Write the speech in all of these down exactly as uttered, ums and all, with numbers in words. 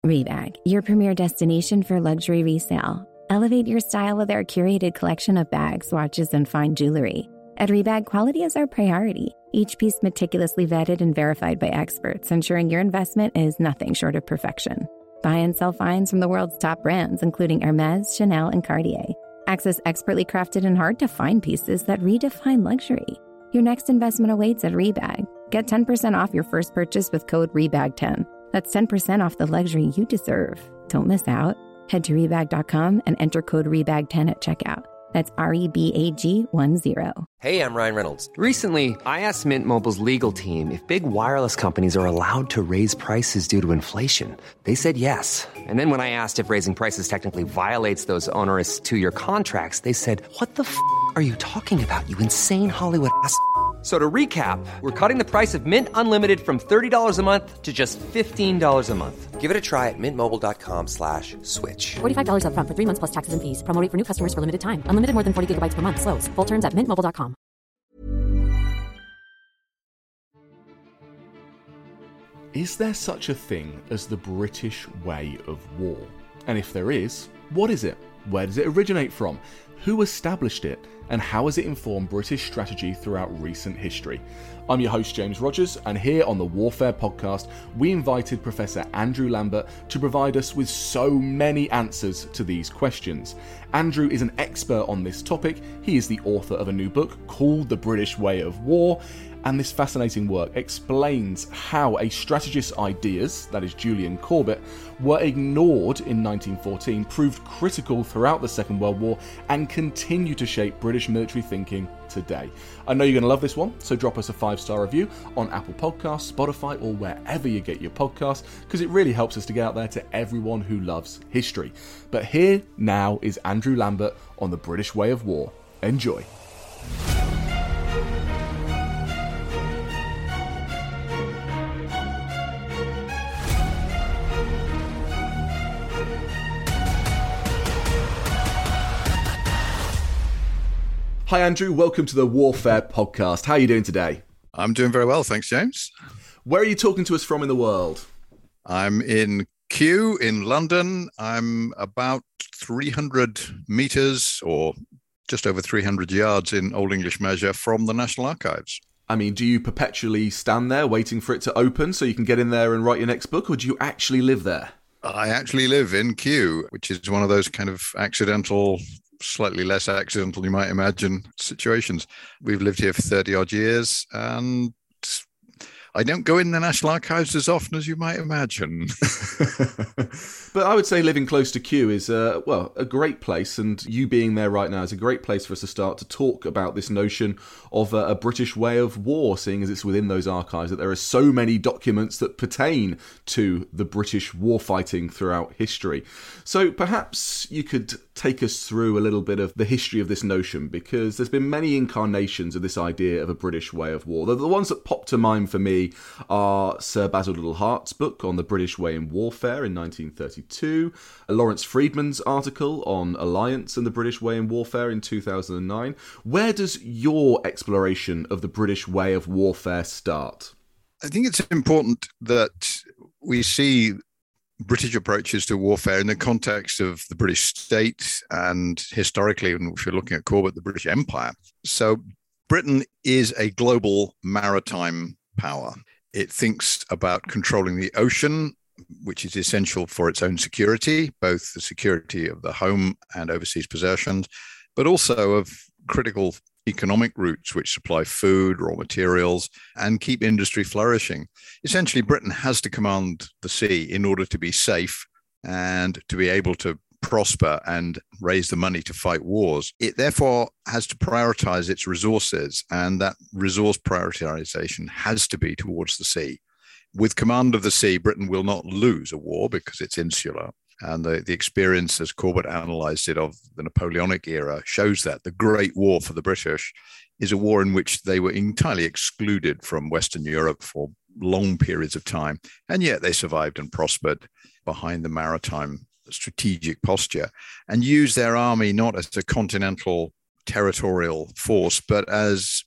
Rebag, your premier destination for luxury resale. Elevate your style with our curated collection of bags, watches, and fine jewelry. At Rebag, quality is our priority. Each piece meticulously vetted and verified by experts, ensuring your investment is nothing short of perfection. Buy and sell finds from the world's top brands, including Hermes, Chanel, and Cartier. Access expertly crafted and hard-to-find pieces that redefine luxury. Your next investment awaits at Rebag. Get ten percent off your first purchase with code rebag ten. That's ten percent off the luxury you deserve. Don't miss out. Head to rebag dot com and enter code rebag ten at checkout. That's R E B A G one zero. Hey, I'm Ryan Reynolds. Recently, I asked Mint Mobile's legal team if big wireless companies are allowed to raise prices due to inflation. They said yes. And then when I asked if raising prices technically violates those onerous two-year contracts, they said, what the f*** are you talking about, you insane Hollywood ass f- So to recap, we're cutting the price of Mint Unlimited from thirty dollars a month to just fifteen dollars a month. Give it a try at mintmobile.com slash switch. forty-five dollars up front for three months plus taxes and fees. Promo rate for new customers for limited time. Unlimited more than forty gigabytes per month. Slows full terms at mint mobile dot com. Is there such a thing as the British way of war? And if there is, what is it? Where does it originate from? Who established it? And how has it informed British strategy throughout recent history? I'm your host, James Rogers, and here on the Warfare Podcast, we invited Professor Andrew Lambert to provide us with so many answers to these questions. Andrew is an expert on this topic. He is the author of a new book called The British Way of War, and this fascinating work explains how a strategist's ideas, that is Julian Corbett, were ignored in nineteen fourteen, proved critical throughout the Second World War, and continue to shape British military thinking today. I know you're going to love this one, so drop us a five-star review on Apple Podcasts, Spotify, or wherever you get your podcasts, because it really helps us to get out there to everyone who loves history. But here now is Andrew Lambert on the British Way of War. Enjoy. Hi Andrew, welcome to the Warfare Podcast. How are you doing today? I'm doing very well, thanks James. Where are you talking to us from in the world? I'm in Kew in London. I'm about three hundred metres or just over three hundred yards in Old English measure from the National Archives. I mean, do you perpetually stand there waiting for it to open so you can get in there and write your next book, or do you actually live there? I actually live in Kew, which is one of those kind of accidental, slightly less accidental, you might imagine, situations. We've lived here for thirty odd years, and I don't go in the National Archives as often as you might imagine. But I would say living close to Kew is, uh, well, a great place, and you being there right now is a great place for us to start to talk about this notion of a, a British way of war, seeing as it's within those archives that there are so many documents that pertain to the British war fighting throughout history. So perhaps you could take us through a little bit of the history of this notion, because there's been many incarnations of this idea of a British way of war. The, the ones that pop to mind for me are Sir Basil Littlehart's book on the British way in warfare in nineteen thirty-two, Lawrence Freedman's article on alliance and the British way in warfare in two thousand nine. Where does your exploration of the British way of warfare start? I think it's important that we see British approaches to warfare in the context of the British state and historically, if you're looking at Corbett, the British Empire. So Britain is a global maritime power. It thinks about controlling the ocean, which is essential for its own security, both the security of the home and overseas possessions, but also of critical economic routes which supply food, raw materials, and keep industry flourishing. Essentially, Britain has to command the sea in order to be safe and to be able to prosper and raise the money to fight wars. It therefore has to prioritize its resources, and that resource prioritization has to be towards the sea. With command of the sea, Britain will not lose a war because it's insular. And the, the experience, as Corbett analysed it, of the Napoleonic era shows that the Great War for the British is a war in which they were entirely excluded from Western Europe for long periods of time. And yet they survived and prospered behind the maritime strategic posture and used their army not as a continental territorial force, but as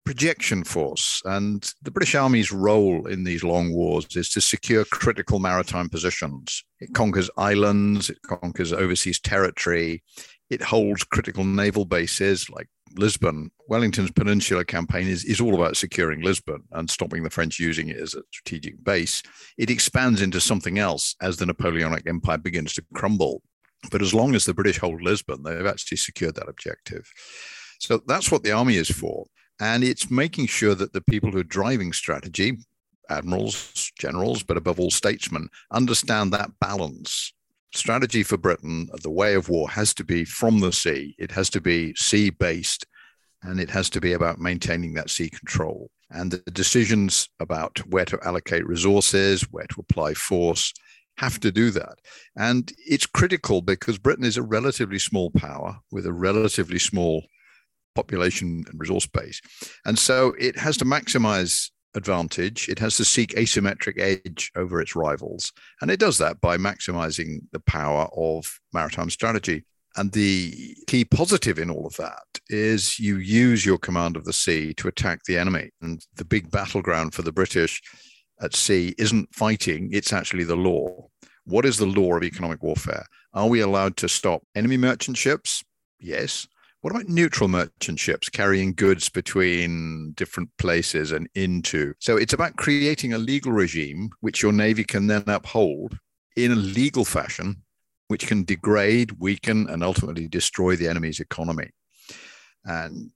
projection force. And the British Army's role in these long wars is to secure critical maritime positions. It conquers islands, it conquers overseas territory, it holds critical naval bases like Lisbon. Wellington's Peninsula Campaign is, is all about securing Lisbon and stopping the French using it as a strategic base. It expands into something else as the Napoleonic Empire begins to crumble. But as long as the British hold Lisbon, they've actually secured that objective. So that's what the army is for. And it's making sure that the people who are driving strategy, admirals, generals, but above all statesmen, understand that balance. Strategy for Britain, the way of war, has to be from the sea. It has to be sea-based, and it has to be about maintaining that sea control. And the decisions about where to allocate resources, where to apply force, have to do that. And it's critical because Britain is a relatively small power with a relatively small population and resource base. And so it has to maximize advantage. It has to seek asymmetric edge over its rivals. And it does that by maximizing the power of maritime strategy. And the key positive in all of that is you use your command of the sea to attack the enemy. And the big battleground for the British at sea isn't fighting, it's actually the law. What is the law of economic warfare? Are we allowed to stop enemy merchant ships? Yes. What about neutral merchant ships carrying goods between different places and into? So it's about creating a legal regime which your Navy can then uphold in a legal fashion, which can degrade, weaken, and ultimately destroy the enemy's economy. And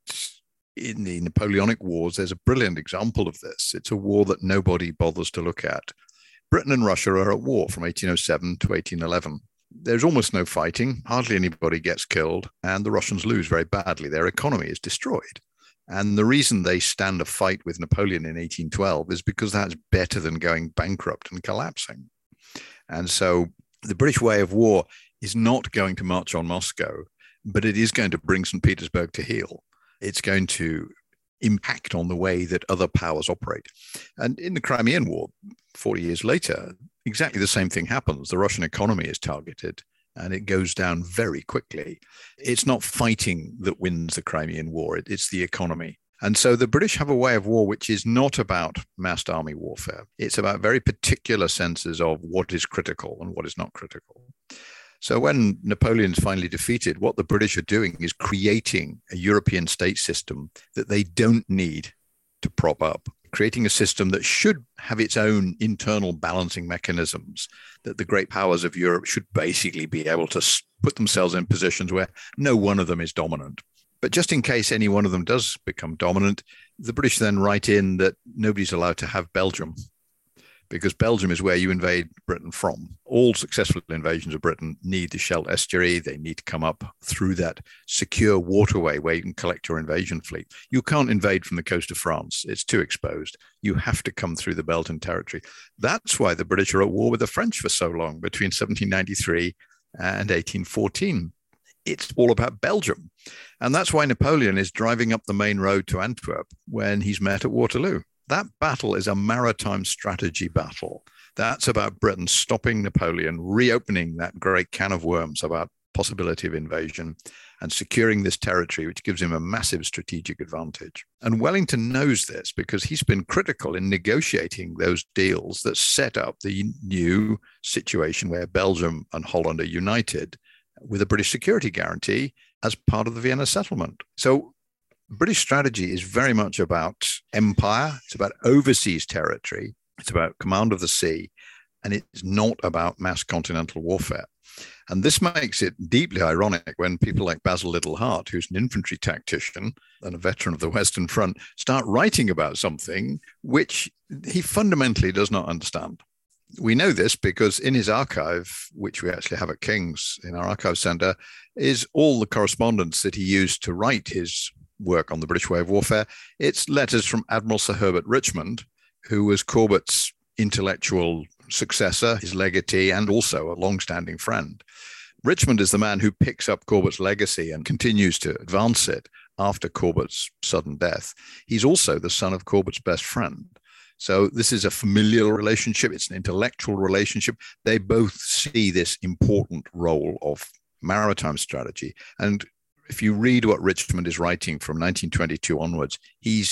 in the Napoleonic Wars, there's a brilliant example of this. It's a war that nobody bothers to look at. Britain and Russia are at war from eighteen oh seven to eighteen eleven. There's almost no fighting, hardly anybody gets killed, and the Russians lose very badly. Their economy is destroyed. And the reason they stand a fight with Napoleon in eighteen twelve is because that's better than going bankrupt and collapsing. And so the British way of war is not going to march on Moscow, but it is going to bring Saint Petersburg to heel. It's going to impact on the way that other powers operate. And in the Crimean War, forty years later, exactly the same thing happens. The Russian economy is targeted and it goes down very quickly. It's not fighting that wins the Crimean War, it, it's the economy. And so the British have a way of war which is not about massed army warfare. It's about very particular senses of what is critical and what is not critical. So when Napoleon's finally defeated, what the British are doing is creating a European state system that they don't need to prop up, creating a system that should have its own internal balancing mechanisms, that the great powers of Europe should basically be able to put themselves in positions where no one of them is dominant. But just in case any one of them does become dominant, the British then write in that nobody's allowed to have Belgium, because Belgium is where you invade Britain from. All successful invasions of Britain need the Scheldt estuary. They need to come up through that secure waterway where you can collect your invasion fleet. You can't invade from the coast of France. It's too exposed. You have to come through the Belgian territory. That's why the British are at war with the French for so long, between seventeen ninety-three and eighteen fourteen. It's all about Belgium. And that's why Napoleon is driving up the main road to Antwerp when he's met at Waterloo. That battle is a maritime strategy battle. That's about Britain stopping Napoleon, reopening that great can of worms about possibility of invasion and securing this territory, which gives him a massive strategic advantage. And Wellington knows this because he's been critical in negotiating those deals that set up the new situation where Belgium and Holland are united with a British security guarantee as part of the Vienna settlement. So British strategy is very much about empire. It's about overseas territory. It's about command of the sea. And it's not about mass continental warfare. And this makes it deeply ironic when people like Basil Liddell Hart, who's an infantry tactician and a veteran of the Western Front, start writing about something which he fundamentally does not understand. We know this because in his archive, which we actually have at King's in our archive centre, is all the correspondence that he used to write his work on the British way of warfare. It's letters from Admiral Sir Herbert Richmond, who was Corbett's intellectual successor, his legatee, and also a long-standing friend. Richmond is the man who picks up Corbett's legacy and continues to advance it after Corbett's sudden death. He's also the son of Corbett's best friend. So this is a familial relationship. It's an intellectual relationship. They both see this important role of maritime strategy. And if you read what Richmond is writing from nineteen twenty-two onwards, he's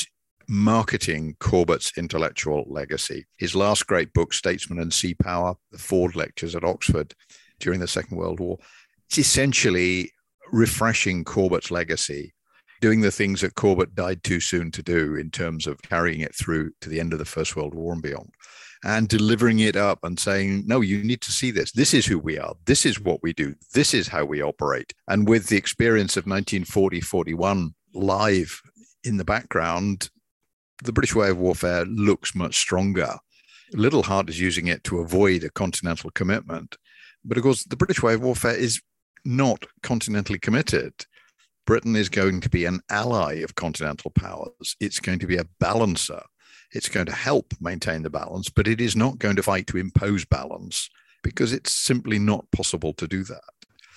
marketing Corbett's intellectual legacy. His last great book, Statesman and Sea Power, the Ford Lectures at Oxford during the Second World War, it's essentially refreshing Corbett's legacy, doing the things that Corbett died too soon to do in terms of carrying it through to the end of the First World War and beyond, and delivering it up and saying, no, you need to see this. This is who we are. This is what we do. This is how we operate. And with the experience of nineteen forty forty-one live in the background, the British way of warfare looks much stronger. Liddell Hart is using it to avoid a continental commitment. But of course, the British way of warfare is not continentally committed. Britain is going to be an ally of continental powers. It's going to be a balancer. It's going to help maintain the balance, but it is not going to fight to impose balance because it's simply not possible to do that.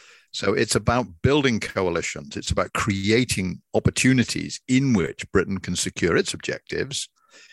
So it's about building coalitions. It's about creating opportunities in which Britain can secure its objectives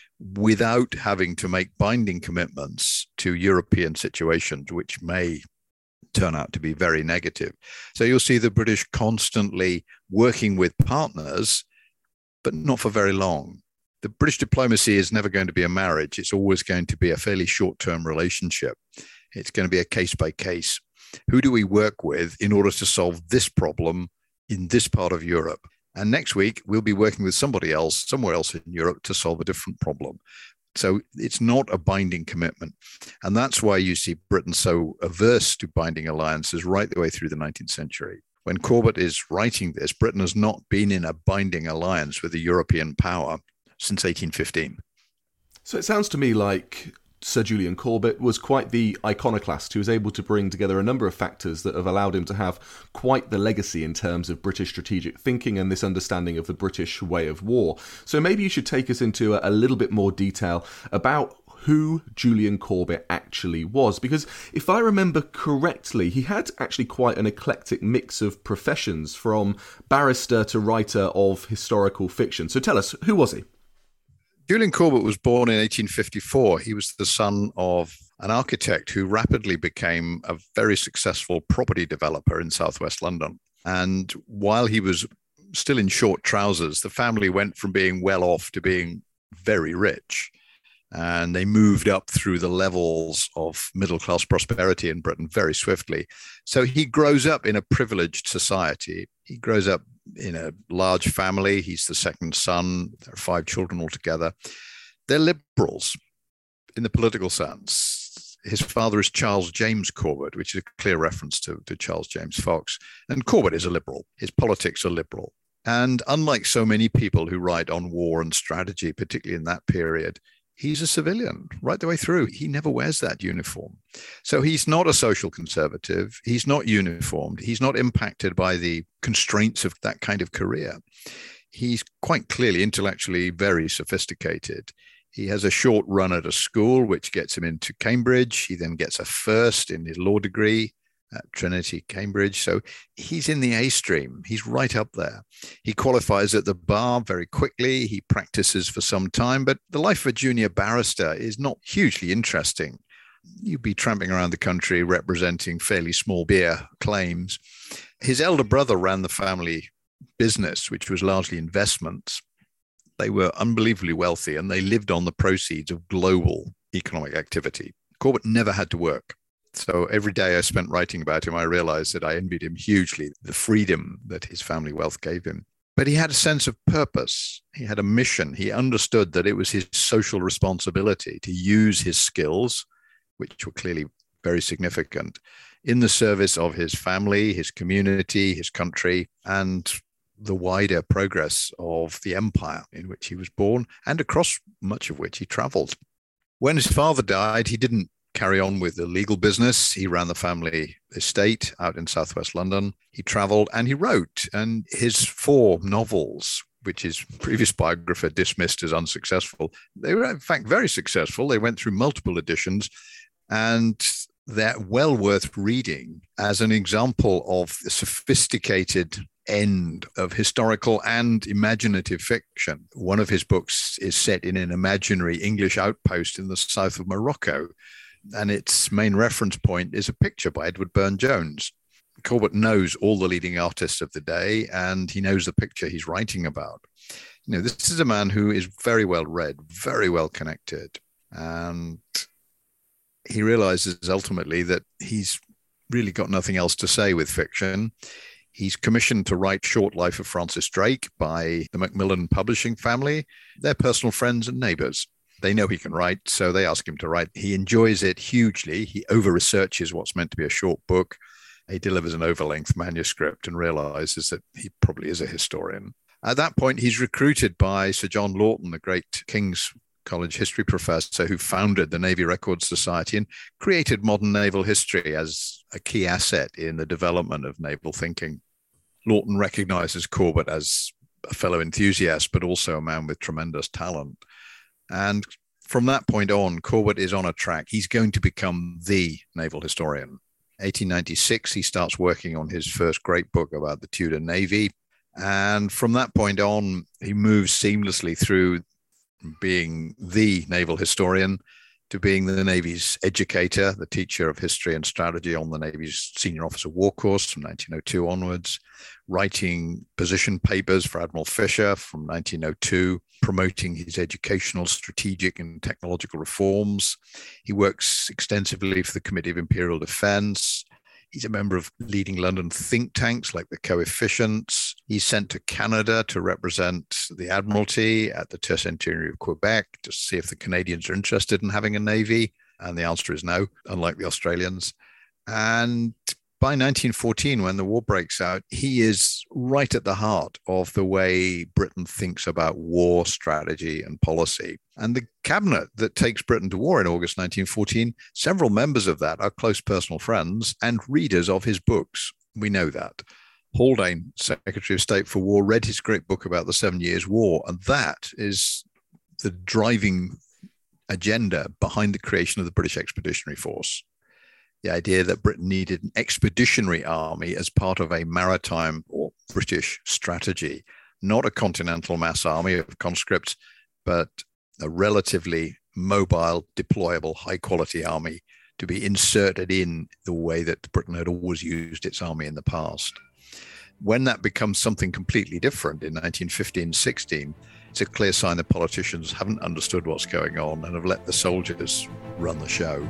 without having to make binding commitments to European situations, which may turn out to be very negative. So you'll see the British constantly working with partners, but not for very long. The British diplomacy is never going to be a marriage. It's always going to be a fairly short-term relationship. It's going to be a case by case. Who do we work with in order to solve this problem in this part of Europe? And next week, we'll be working with somebody else, somewhere else in Europe, to solve a different problem. So it's not a binding commitment. And that's why you see Britain so averse to binding alliances right the way through the nineteenth century. When Corbett is writing this, Britain has not been in a binding alliance with a European power since eighteen fifteen. So it sounds to me like Sir Julian Corbett was quite the iconoclast who was able to bring together a number of factors that have allowed him to have quite the legacy in terms of British strategic thinking and this understanding of the British way of war. So maybe you should take us into a, a little bit more detail about who Julian Corbett actually was, because if I remember correctly, he had actually quite an eclectic mix of professions, from barrister to writer of historical fiction. So tell us, who was he? Julian Corbett was born in eighteen fifty-four. He was the son of an architect who rapidly became a very successful property developer in southwest London. And while he was still in short trousers, the family went from being well off to being very rich. And they moved up through the levels of middle-class prosperity in Britain very swiftly. So he grows up in a privileged society. He grows up in a large family. He's the second son. There are five children altogether. They're liberals in the political sense. His father is Charles James Corbett, which is a clear reference to, to Charles James Fox. And Corbett is a liberal. His politics are liberal. And unlike so many people who write on war and strategy, particularly in that period, he's a civilian right the way through. He never wears that uniform. So he's not a social conservative. He's not uniformed. He's not impacted by the constraints of that kind of career. He's quite clearly intellectually very sophisticated. He has a short run at a school, which gets him into Cambridge. He then gets a first in his law degree at Trinity, Cambridge. So he's in the A stream. He's right up there. He qualifies at the bar very quickly. He practices for some time, but the life of a junior barrister is not hugely interesting. You'd be tramping around the country representing fairly small beer claims. His elder brother ran the family business, which was largely investments. They were unbelievably wealthy and they lived on the proceeds of global economic activity. Corbett never had to work. So every day I spent writing about him, I realized that I envied him hugely, the freedom that his family wealth gave him. But he had a sense of purpose. He had a mission. He understood that it was his social responsibility to use his skills, which were clearly very significant, in the service of his family, his community, his country, and the wider progress of the empire in which he was born and across much of which he traveled. When his father died, he didn't carry on with the legal business. He ran the family estate out in southwest London. He traveled and he wrote. And his four novels, which his previous biographer dismissed as unsuccessful, they were in fact very successful. They went through multiple editions and they're well worth reading as an example of the sophisticated end of historical and imaginative fiction. One of his books is set in an imaginary English outpost in the south of Morocco. And its main reference point is a picture by Edward Burne-Jones. Corbett knows all the leading artists of the day, and he knows the picture he's writing about. You know, this is a man who is very well read, very well connected, and he realizes ultimately that he's really got nothing else to say with fiction. He's commissioned to write Short Life of Francis Drake by the Macmillan publishing family. They're personal friends and neighbors. They know he can write, so they ask him to write. He enjoys it hugely. He over-researches what's meant to be a short book. He delivers an over-length manuscript and realizes that he probably is a historian. At that point, he's recruited by Sir John Lawton, the great King's College history professor who founded the Navy Records Society and created modern naval history as a key asset in the development of naval thinking. Lawton recognizes Corbett as a fellow enthusiast, but also a man with tremendous talent. And from that point on, Corbett is on a track. He's going to become the naval historian. eighteen ninety-six, he starts working on his first great book about the Tudor Navy. And from that point on, he moves seamlessly through being the naval historian to being the Navy's educator, the teacher of history and strategy on the Navy's senior officer war course from nineteen oh two onwards, writing position papers for Admiral Fisher from nineteen oh two, promoting his educational, strategic and technological reforms. He works extensively for the Committee of Imperial Defense. He's a member of leading London think tanks like the Coefficients. He's sent to Canada to represent the Admiralty at the Tercentenary of Quebec to see if the Canadians are interested in having a navy. And the answer is no, unlike the Australians. And by nineteen fourteen, when the war breaks out, he is right at the heart of the way Britain thinks about war strategy and policy. And the cabinet that takes Britain to war in August nineteen fourteen, several members of that are close personal friends and readers of his books. We know that. Haldane, Secretary of State for War, read his great book about the Seven Years' War, and that is the driving agenda behind the creation of the British Expeditionary Force. The idea that Britain needed an expeditionary army as part of a maritime or British strategy, not a continental mass army of conscripts, but a relatively mobile, deployable, high-quality army to be inserted in the way that Britain had always used its army in the past. When that becomes something completely different in nineteen fifteen sixteen, it's a clear sign that politicians haven't understood what's going on and have let the soldiers run the show.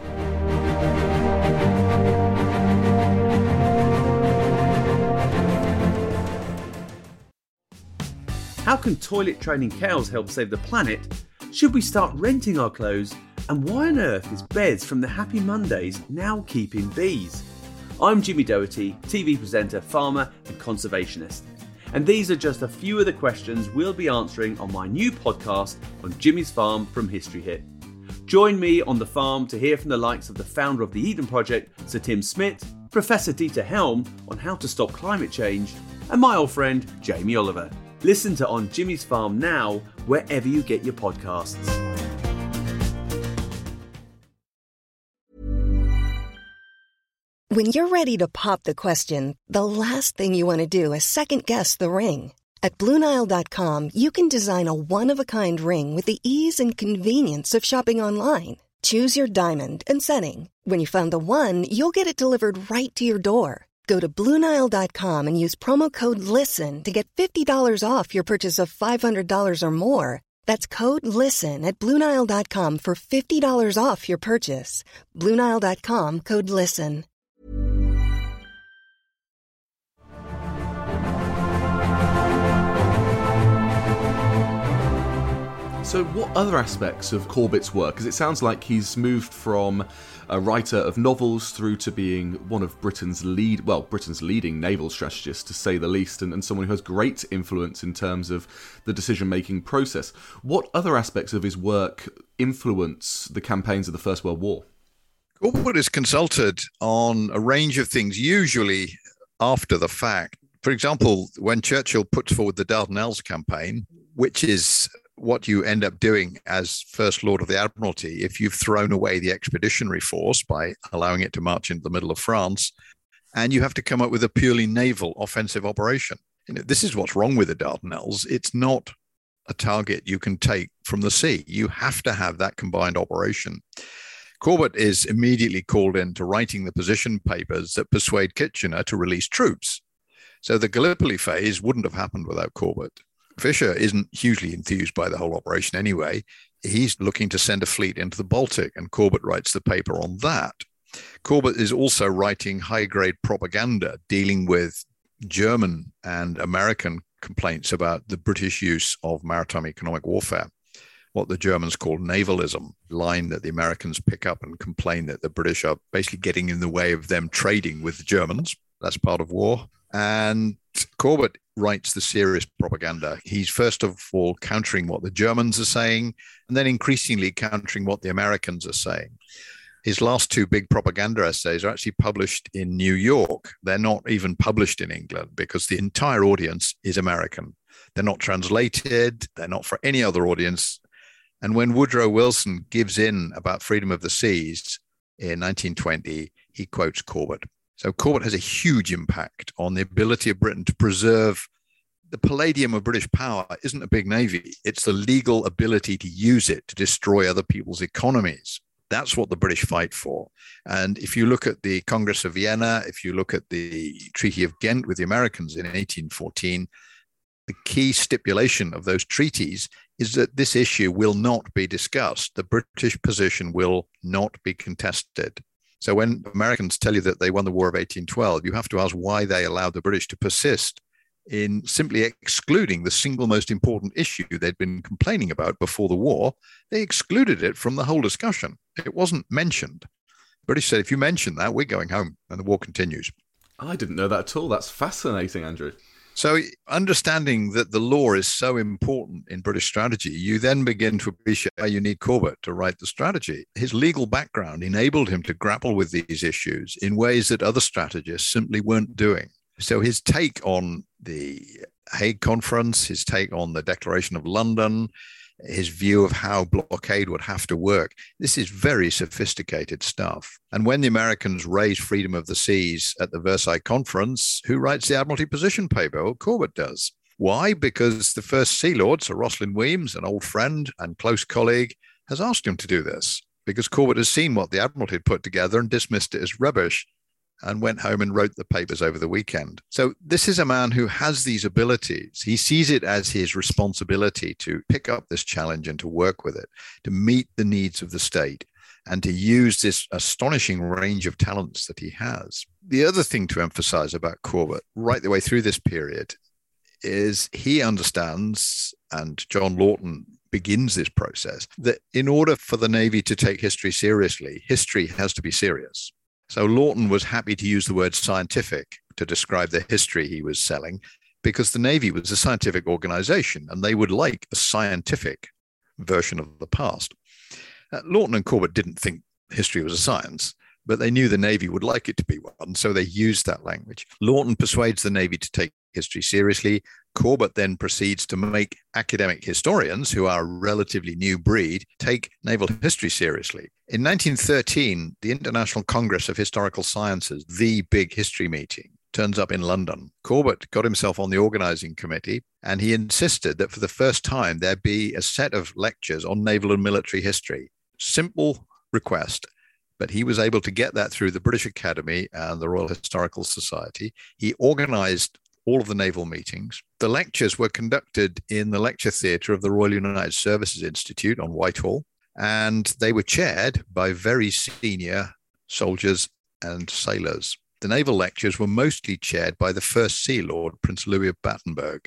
How can toilet training cows help save the planet? Should we start renting our clothes? And why on earth is Bez from the Happy Mondays now keeping bees? I'm Jimmy Doherty, T V presenter, farmer and conservationist. And these are just a few of the questions we'll be answering on my new podcast on Jimmy's Farm from History Hit. Join me on the farm to hear from the likes of the founder of the Eden Project, Sir Tim Smith, Professor Dieter Helm on how to stop climate change, and my old friend Jamie Oliver. Listen to On Jimmy's Farm now, wherever you get your podcasts. When you're ready to pop the question, the last thing you want to do is second-guess the ring. At Blue Nile dot com, you can design a one-of-a-kind ring with the ease and convenience of shopping online. Choose your diamond and setting. When you find the one, you'll get it delivered right to your door. Go to Blue Nile dot com and use promo code LISTEN to get fifty dollars off your purchase of five hundred dollars or more. That's code LISTEN at Blue Nile dot com for fifty dollars off your purchase. Blue Nile dot com, code LISTEN. So what other aspects of Corbett's work, because it sounds like he's moved from a writer of novels through to being one of Britain's lead, well, Britain's leading naval strategist, to say the least, and, and someone who has great influence in terms of the decision-making process. What other aspects of his work influence the campaigns of the First World War? Corbett is consulted on a range of things, usually after the fact. For example, when Churchill puts forward the Dardanelles campaign, which is what you end up doing as First Lord of the Admiralty if you've thrown away the expeditionary force by allowing it to march into the middle of France, and you have to come up with a purely naval offensive operation. You know, this is what's wrong with the Dardanelles. It's not a target you can take from the sea. You have to have that combined operation. Corbett is immediately called into writing the position papers that persuade Kitchener to release troops. So the Gallipoli phase wouldn't have happened without Corbett. Fisher isn't hugely enthused by the whole operation anyway. He's looking to send a fleet into the Baltic, and Corbett writes the paper on that. Corbett is also writing high-grade propaganda dealing with German and American complaints about the British use of maritime economic warfare, what the Germans call navalism, line that the Americans pick up and complain that the British are basically getting in the way of them trading with the Germans. That's part of war. And Corbett writes the serious propaganda. He's first of all countering what the Germans are saying, and then increasingly countering what the Americans are saying. His last two big propaganda essays are actually published in New York. They're not even published in England because the entire audience is American. They're not translated. They're not for any other audience. And when Woodrow Wilson gives in about freedom of the seas in nineteen twenty, he quotes Corbett. So Corbett has a huge impact on the ability of Britain to preserve. The palladium of British power isn't a big navy. It's the legal ability to use it to destroy other people's economies. That's what the British fight for. And if you look at the Congress of Vienna, if you look at the Treaty of Ghent with the Americans in eighteen fourteen, the key stipulation of those treaties is that this issue will not be discussed. The British position will not be contested. So when Americans tell you that they won the War of eighteen twelve, you have to ask why they allowed the British to persist in simply excluding the single most important issue they'd been complaining about before the war. They excluded it from the whole discussion. It wasn't mentioned. The British said, if you mention that, we're going home, and the war continues. I didn't know that at all. That's fascinating, Andrew. So understanding that the law is so important in British strategy, you then begin to appreciate why you need Corbett to write the strategy. His legal background enabled him to grapple with these issues in ways that other strategists simply weren't doing. So his take on the Hague Conference, his take on the Declaration of London, his view of how blockade would have to work, this is very sophisticated stuff. And when the Americans raise freedom of the seas at the Versailles Conference, who writes the Admiralty position paper? Well, Corbett does. Why? Because the first Sea Lord, Sir Rosslyn Weems, an old friend and close colleague, has asked him to do this, because Corbett has seen what the Admiralty had put together and dismissed it as rubbish, and went home and wrote the papers over the weekend. So this is a man who has these abilities. He sees it as his responsibility to pick up this challenge and to work with it, to meet the needs of the state, and to use this astonishing range of talents that he has. The other thing to emphasize about Corbett right the way through this period is he understands, and John Lawton begins this process, that in order for the Navy to take history seriously, history has to be serious. So Lawton was happy to use the word scientific to describe the history he was selling, because the Navy was a scientific organization and they would like a scientific version of the past. Uh, Lawton and Corbett didn't think history was a science, but they knew the Navy would like it to be one, so they used that language. Lawton persuades the Navy to take history seriously. Corbett then proceeds to make academic historians, who are a relatively new breed, take naval history seriously. In nineteen thirteen, the International Congress of Historical Sciences, the big history meeting, turns up in London. Corbett got himself on the organizing committee, and he insisted that for the first time there be a set of lectures on naval and military history. Simple request, but he was able to get that through the British Academy and the Royal Historical Society. He organized all of the naval meetings. The lectures were conducted in the lecture theatre of the Royal United Services Institute on Whitehall, and they were chaired by very senior soldiers and sailors. The naval lectures were mostly chaired by the first Sea Lord, Prince Louis of Battenberg,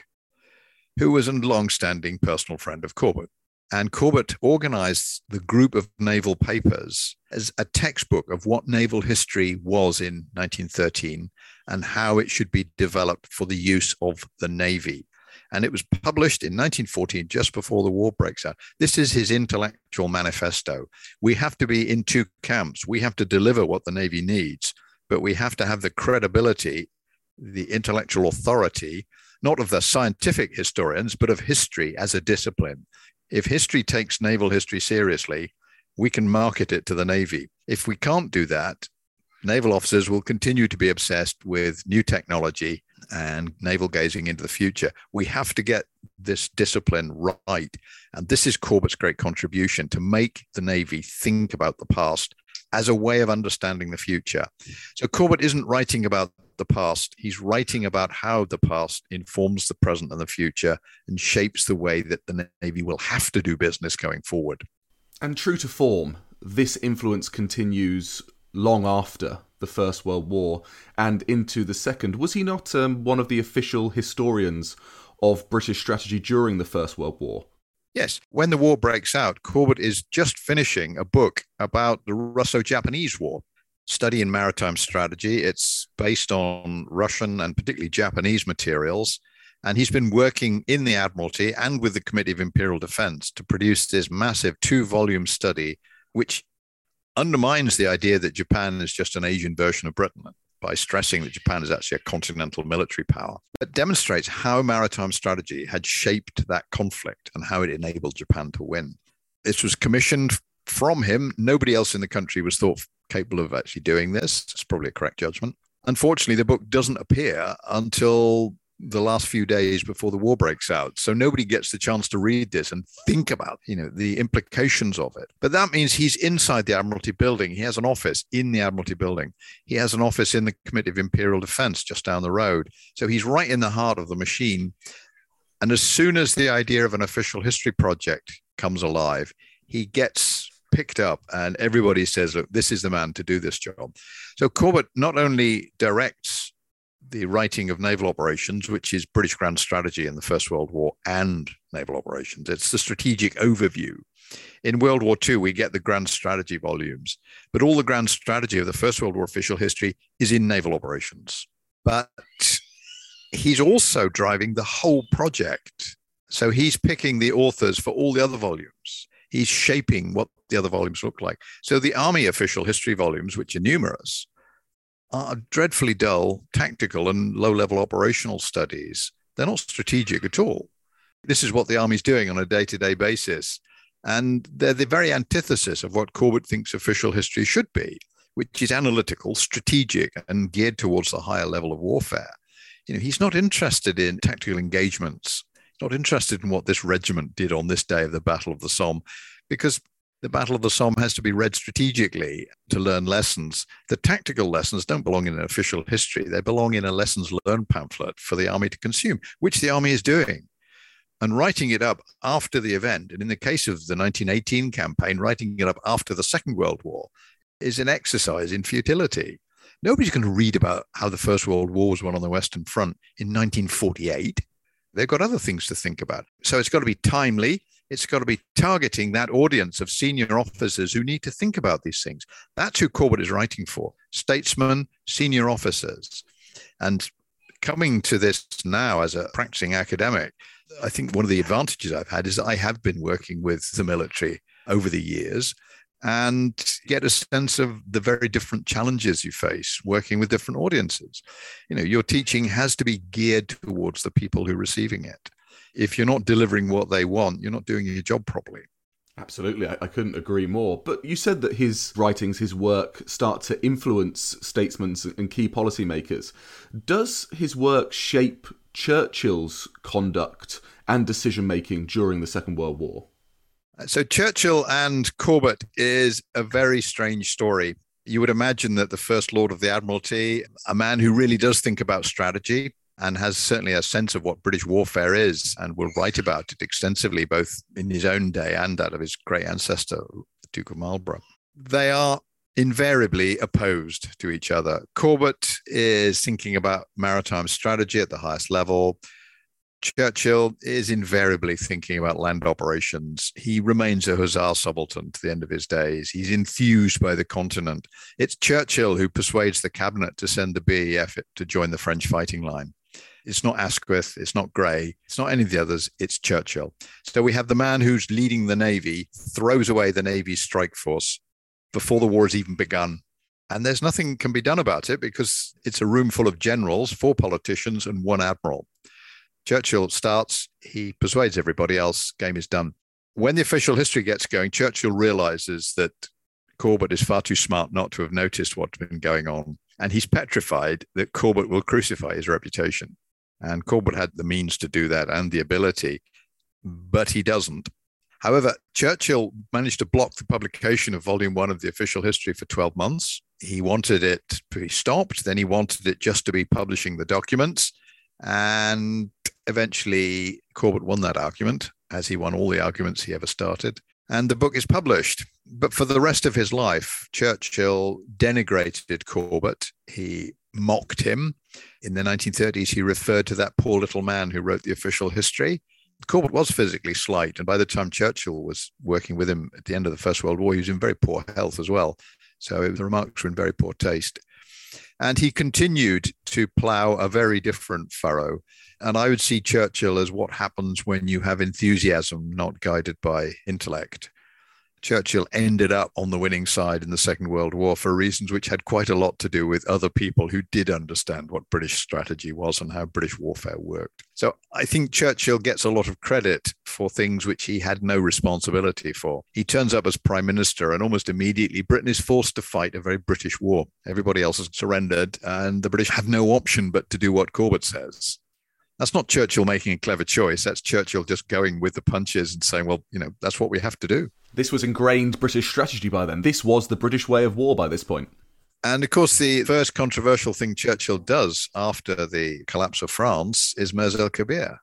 who was a long-standing personal friend of Corbett. And Corbett organized the group of naval papers as a textbook of what naval history was in nineteen thirteen and how it should be developed for the use of the Navy. And it was published in nineteen fourteen, just before the war breaks out. This is his intellectual manifesto. We have to be in two camps. We have to deliver what the Navy needs, but we have to have the credibility, the intellectual authority, not of the scientific historians, but of history as a discipline. If history takes naval history seriously, we can market it to the Navy. If we can't do that, naval officers will continue to be obsessed with new technology and naval gazing into the future. We have to get this discipline right. And this is Corbett's great contribution, to make the Navy think about the past as a way of understanding the future. So Corbett isn't writing about the past. He's writing about how the past informs the present and the future and shapes the way that the Navy will have to do business going forward. And true to form, this influence continues long after the First World War and into the Second. Was he not um, one of the official historians of British strategy during the First World War? Yes. When the war breaks out, Corbett is just finishing a book about the Russo-Japanese War, Study in Maritime Strategy. It's based on Russian and particularly Japanese materials. And he's been working in the Admiralty and with the Committee of Imperial Defense to produce this massive two-volume study, which undermines the idea that Japan is just an Asian version of Britain by stressing that Japan is actually a continental military power. It demonstrates how maritime strategy had shaped that conflict and how it enabled Japan to win. This was commissioned from him. Nobody else in the country was thought capable of actually doing this. It's probably a correct judgment. Unfortunately, the book doesn't appear until the last few days before the war breaks out. So nobody gets the chance to read this and think about, you know, the implications of it. But that means he's inside the Admiralty building. He has an office in the Admiralty building. He has an office in the Committee of Imperial Defense just down the road. So he's right in the heart of the machine. And as soon as the idea of an official history project comes alive, he gets picked up and everybody says, look, this is the man to do this job. So Corbett not only directs the writing of naval operations, which is British grand strategy in the First World War and naval operations. It's the strategic overview. In World War Two, we get the grand strategy volumes, but all the grand strategy of the First World War official history is in naval operations. But he's also driving the whole project. So he's picking the authors for all the other volumes. He's shaping what the other volumes look like. So the Army official history volumes, which are numerous, are dreadfully dull, tactical and low-level operational studies. They're not strategic at all. This is what the Army's doing on a day-to-day basis. And they're the very antithesis of what Corbett thinks official history should be, which is analytical, strategic, and geared towards the higher level of warfare. You know, he's not interested in tactical engagements. He's not interested in what this regiment did on this day of the Battle of the Somme, because the Battle of the Somme has to be read strategically to learn lessons. The tactical lessons don't belong in an official history. They belong in a lessons learned pamphlet for the Army to consume, which the Army is doing. And writing it up after the event, and in the case of the nineteen eighteen campaign, writing it up after the Second World War, is an exercise in futility. Nobody's going to read about how the First World War was won on the Western Front in nineteen forty-eight. They've got other things to think about. So it's got to be timely. It's got to be targeting that audience of senior officers who need to think about these things. That's who Corbett is writing for, statesmen, senior officers. And coming to this now as a practicing academic, I think one of the advantages I've had is that I have been working with the military over the years and get a sense of the very different challenges you face working with different audiences. You know, your teaching has to be geared towards the people who are receiving it. If you're not delivering what they want, you're not doing your job properly. Absolutely, I, I couldn't agree more. But you said that his writings, his work, start to influence statesmen and key policymakers. Does his work shape Churchill's conduct and decision-making during the Second World War? So Churchill and Corbett is a very strange story. You would imagine that the First Lord of the Admiralty, a man who really does think about strategy, and has certainly a sense of what British warfare is and will write about it extensively, both in his own day and that of his great ancestor, the Duke of Marlborough. They are invariably opposed to each other. Corbett is thinking about maritime strategy at the highest level. Churchill is invariably thinking about land operations. He remains a hussar subaltern to the end of his days. He's enthused by the continent. It's Churchill who persuades the cabinet to send the B E F to join the French fighting line. It's not Asquith, it's not Grey, it's not any of the others, it's Churchill. So we have the man who's leading the Navy, throws away the Navy's strike force before the war has even begun. And there's nothing can be done about it because it's a room full of generals, four politicians and one admiral. Churchill starts, he persuades everybody else, game is done. When the official history gets going, Churchill realizes that Corbett is far too smart not to have noticed what's been going on. And he's petrified that Corbett will crucify his reputation. And Corbett had the means to do that and the ability, but he doesn't. However, Churchill managed to block the publication of volume one of the official history for twelve months. He wanted it to be stopped. Then he wanted it just to be publishing the documents. And eventually Corbett won that argument, as he won all the arguments he ever started. And the book is published. But for the rest of his life, Churchill denigrated Corbett. He mocked him. In the nineteen thirties, he referred to that poor little man who wrote the official history. Corbett was physically slight. And by the time Churchill was working with him at the end of the First World War, he was in very poor health as well. So the remarks were in very poor taste. And he continued to plough a very different furrow. And I would see Churchill as what happens when you have enthusiasm not guided by intellect. Churchill ended up on the winning side in the Second World War for reasons which had quite a lot to do with other people who did understand what British strategy was and how British warfare worked. So I think Churchill gets a lot of credit for things which he had no responsibility for. He turns up as Prime Minister and almost immediately Britain is forced to fight a very British war. Everybody else has surrendered and the British have no option but to do what Corbett says. That's not Churchill making a clever choice. That's Churchill just going with the punches and saying, well, you know, that's what we have to do. This was ingrained British strategy by then. This was the British way of war by this point. And of course, the first controversial thing Churchill does after the collapse of France is Mers el-Kebir.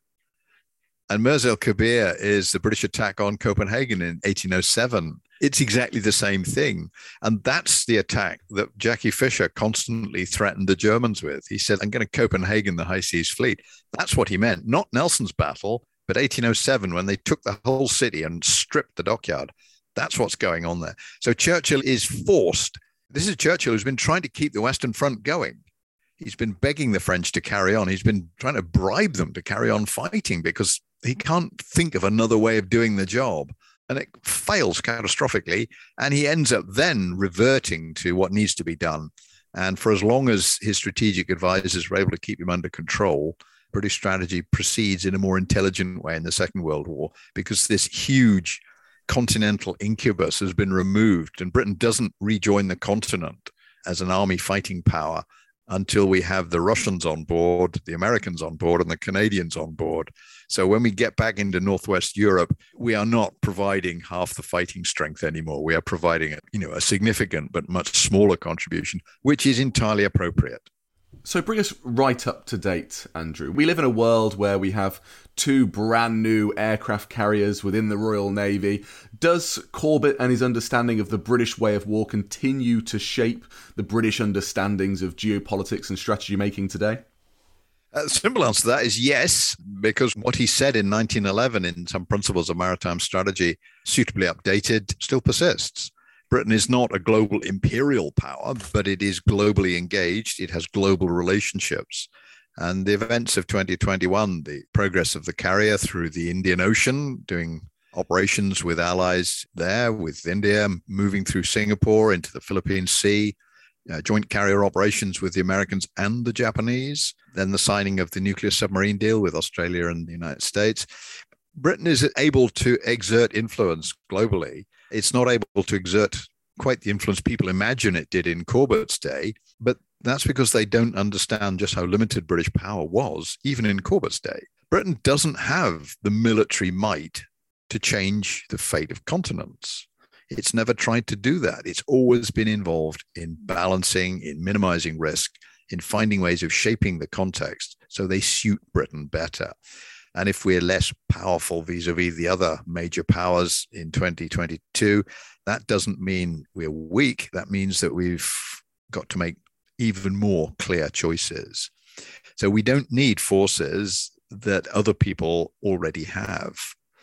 And Mers el-Kebir is the British attack on Copenhagen in eighteen oh seven. It's exactly the same thing. And that's the attack that Jackie Fisher constantly threatened the Germans with. He said, I'm going to Copenhagen the High Seas Fleet. That's what he meant, not Nelson's battle, but eighteen oh seven, when they took the whole city and stripped the dockyard. That's what's going on there. So Churchill is forced. This is Churchill who's been trying to keep the Western Front going. He's been begging the French to carry on. He's been trying to bribe them to carry on fighting because he can't think of another way of doing the job. And it fails catastrophically. And he ends up then reverting to what needs to be done. And for as long as his strategic advisors were able to keep him under control, British strategy proceeds in a more intelligent way in the Second World War because this huge continental incubus has been removed and Britain doesn't rejoin the continent as an army fighting power until we have the Russians on board, the Americans on board, and the Canadians on board. So when we get back into Northwest Europe, we are not providing half the fighting strength anymore. We are providing, you know, a significant but much smaller contribution, which is entirely appropriate. So bring us right up to date, Andrew. We live in a world where we have two brand new aircraft carriers within the Royal Navy. Does Corbett and his understanding of the British way of war continue to shape the British understandings of geopolitics and strategy making today? Uh, the simple answer to that is yes, because what he said in nineteen eleven in some principles of maritime strategy, suitably updated, still persists. Britain is not a global imperial power, but it is globally engaged. It has global relationships. And the events of twenty twenty-one, the progress of the carrier through the Indian Ocean, doing operations with allies there, with India, moving through Singapore into the Philippine Sea, uh, joint carrier operations with the Americans and the Japanese, then the signing of the nuclear submarine deal with Australia and the United States. Britain is able to exert influence globally. It's not able to exert quite the influence people imagine it did in Corbett's day, but that's because they don't understand just how limited British power was, even in Corbett's day. Britain doesn't have the military might to change the fate of continents. It's never tried to do that. It's always been involved in balancing, in minimizing risk, in finding ways of shaping the context so they suit Britain better. And if we're less powerful vis-a-vis the other major powers in twenty twenty-two, that doesn't mean we're weak. That means that we've got to make even more clear choices. So we don't need forces that other people already have.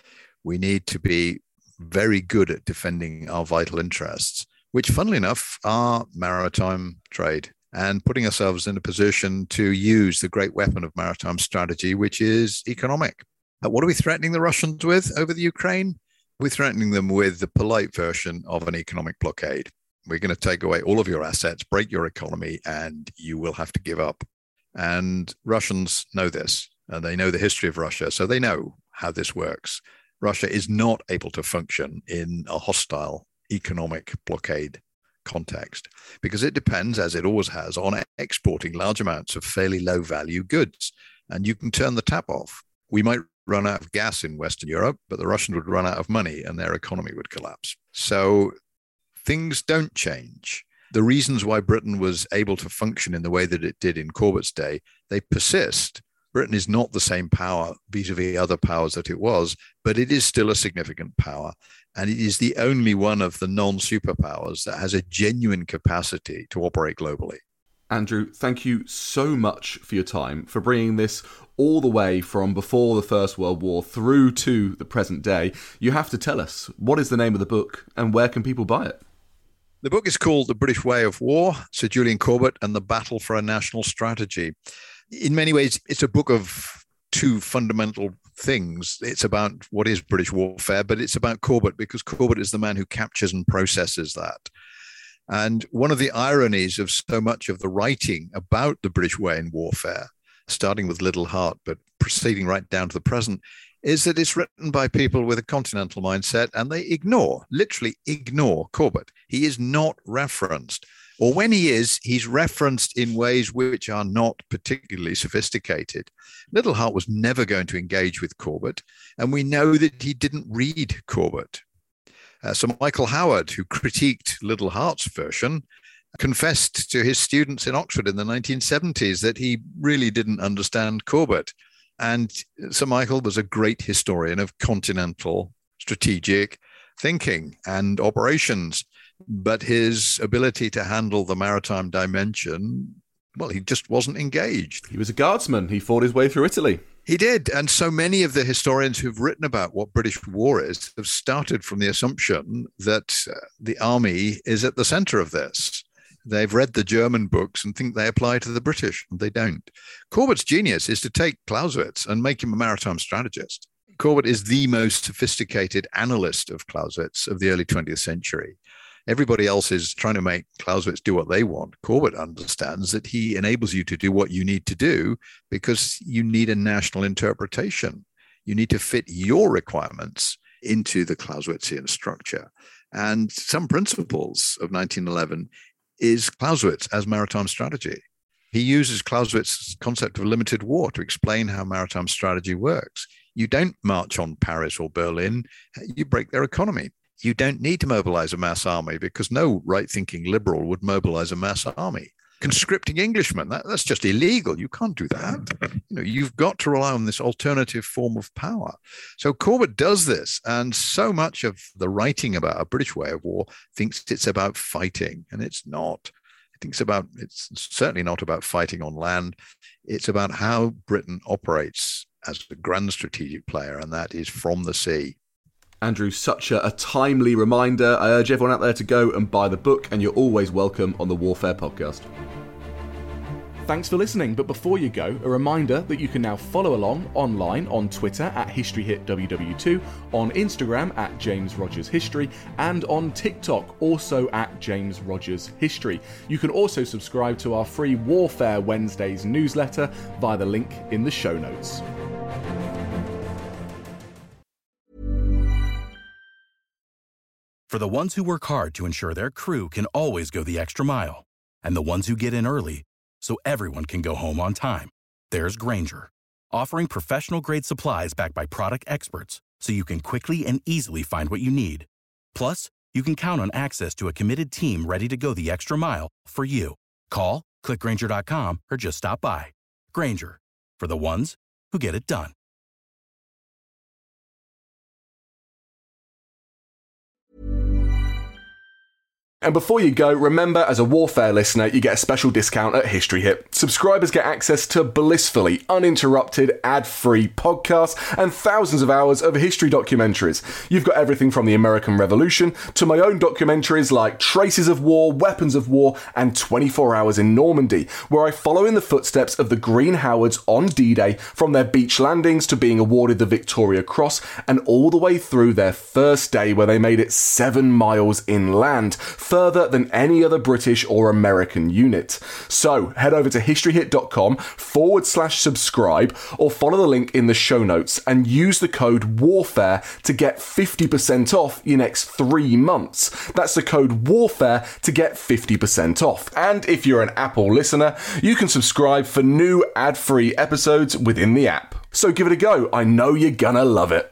We need to be very good at defending our vital interests, which, funnily enough, are maritime trade, and putting ourselves in a position to use the great weapon of maritime strategy, which is economic. But what are we threatening the Russians with over the Ukraine? We're threatening them with the polite version of an economic blockade. We're going to take away all of your assets, break your economy, and you will have to give up. And Russians know this, and they know the history of Russia, so they know how this works. Russia is not able to function in a hostile economic blockade context because it depends, as it always has, on exporting large amounts of fairly low value goods. And you can turn the tap off. We might run out of gas in Western Europe, but the Russians would run out of money and their economy would collapse. So things don't change. the reasons why Britain was able to function in the way that it did in Corbett's day, they persist. Britain is not the same power vis-a-vis other powers that it was, but it is still a significant power. And it is the only one of the non-superpowers that has a genuine capacity to operate globally. Andrew, thank you so much for your time, for bringing this all the way from before the First World War through to the present day. You have to tell us, what is the name of the book and where can people buy it? The book is called The British Way of War, Sir Julian Corbett and the Battle for a National Strategy. In many ways, it's a book of two fundamental things. It's about what is British warfare, but it's about Corbett because Corbett is the man who captures and processes that. And one of the ironies of so much of the writing about the British way in warfare, starting with Liddell Hart, but proceeding right down to the present, is that it's written by people with a continental mindset and they ignore, literally ignore Corbett. He is not referenced. Or when he is, he's referenced in ways which are not particularly sophisticated. Liddell Hart was never going to engage with Corbett, and we know that he didn't read Corbett. Uh, Sir Michael Howard, who critiqued Liddell Hart's version, confessed to his students in Oxford in the nineteen seventies that he really didn't understand Corbett. And Sir Michael was a great historian of continental strategic thinking and operations. But his ability to handle the maritime dimension, well, he just wasn't engaged. He was a guardsman. He fought his way through Italy. He did. And so many of the historians who've written about what British war is have started from the assumption that uh, the army is at the center of this. They've read the German books and think they apply to the British, and they don't. Corbett's genius is to take Clausewitz and make him a maritime strategist. Corbett is the most sophisticated analyst of Clausewitz of the early twentieth century. Everybody else is trying to make Clausewitz do what they want. Corbett understands that he enables you to do what you need to do because you need a national interpretation. You need to fit your requirements into the Clausewitzian structure. And some principles of nineteen eleven is Clausewitz as maritime strategy. He uses Clausewitz's concept of limited war to explain how maritime strategy works. You don't march on Paris or Berlin, you break their economy. You don't need to mobilize a mass army because no right-thinking liberal would mobilize a mass army. Conscripting Englishmen, that, that's just illegal. You can't do that. You know, you've got to rely on this alternative form of power. So Corbett does this, and so much of the writing about a British way of war thinks it's about fighting, and it's not. It thinks about, it's certainly not about fighting on land. It's about how Britain operates as a grand strategic player, and that is from the sea. Andrew, such a, a timely reminder. I urge everyone out there to go and buy the book, and you're always welcome on the Warfare Podcast. Thanks for listening, but before you go, a reminder that you can now follow along online on Twitter at History Hit W W two, on Instagram at James Rogers History, and on TikTok also at James Rogers History. You can also subscribe to our free Warfare Wednesdays newsletter via the link in the show notes. For the ones who work hard to ensure their crew can always go the extra mile, and the ones who get in early so everyone can go home on time, there's Grainger, offering professional-grade supplies backed by product experts so you can quickly and easily find what you need. Plus, you can count on access to a committed team ready to go the extra mile for you. Call, click Grainger dot com, or just stop by. Grainger, for the ones who get it done. And before you go, remember, as a Warfare listener, you get a special discount at History Hit. Subscribers get access to blissfully uninterrupted, ad-free podcasts and thousands of hours of history documentaries. You've got everything from the American Revolution to my own documentaries like Traces of War, Weapons of War, and twenty-four hours in Normandy, where I follow in the footsteps of the Green Howards on D-Day, from their beach landings to being awarded the Victoria Cross, and all the way through their first day where they made it seven miles inland, further than any other British or American unit. So head over to historyhit.com forward slash subscribe or follow the link in the show notes and use the code WARFARE to get fifty percent off your next three months. That's the code WARFARE to get fifty percent off. And if you're an Apple listener, you can subscribe for new ad-free episodes within the app. So give it a go. I know you're gonna love it.